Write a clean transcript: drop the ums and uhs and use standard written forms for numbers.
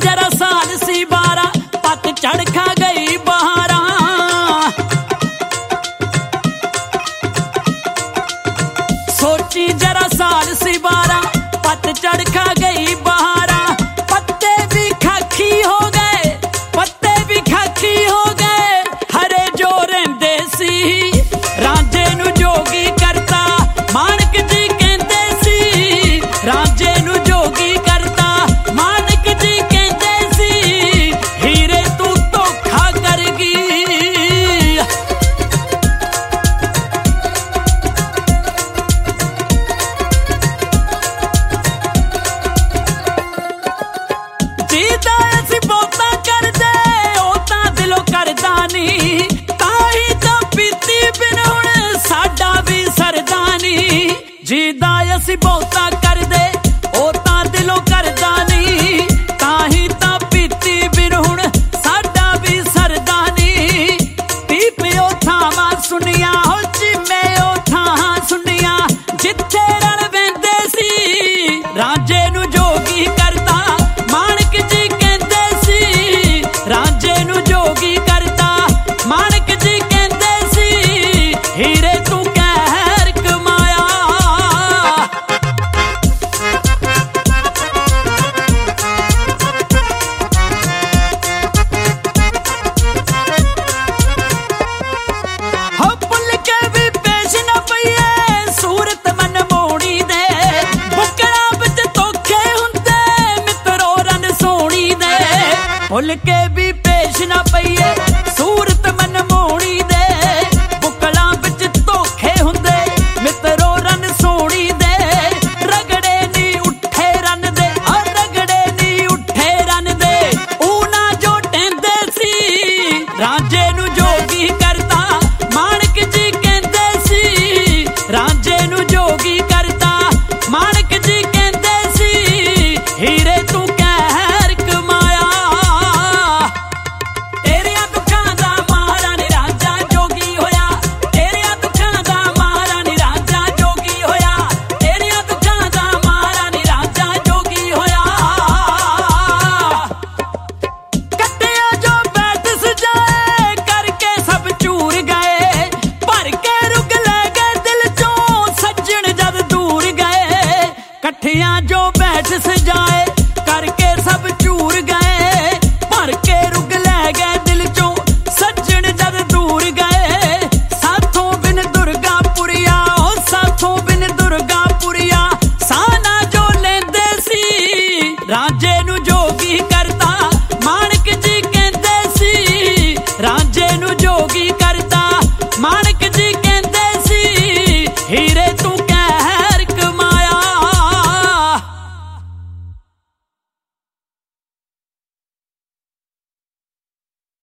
जरा साल सी 12 पत चढ़ खा गई बहारा। सोची जरा साल सी 12 पत चढ़ खा गई बहारा। पत्ते भी खाखी हो गए, पत्ते भी खाखी हो गए, हरे जो रहिंदे सी रांझे नू जोगी करता। माणक जी कहंदे सी रांझे नू जोगी करता। माणक जी कहंदे सी हीरे तू धोखा कर गई। जीदा असी बहुता करदे ओ तां दिलों करदा नी, ताही तां पीती बिन हुण साडा भी सरदा नी। जीदा असी बहुता करदे ओ तां दिलों करदा नी, ताही तां पीती बिन हुण साडा भी सरदा नी। पीपियो थावां सुनिया हो जिम्मे ओ थां सुनिया, जिथे रल वहिंदे सी रांझे नू जोगी करदा। माणक जी कहंदे सी रांझे नू जोगी करदा। माणक जी कहंदे सी हीरे तू कहर कमाया। हो भुल के भी पेश न पईए सूरत मन मोड़ी दे, बुकड़ा विच धोखे हुंदे मित्रो रन सोहणी दे। भुल के भी पेश न पईए सूरत मन मोड़ी दे,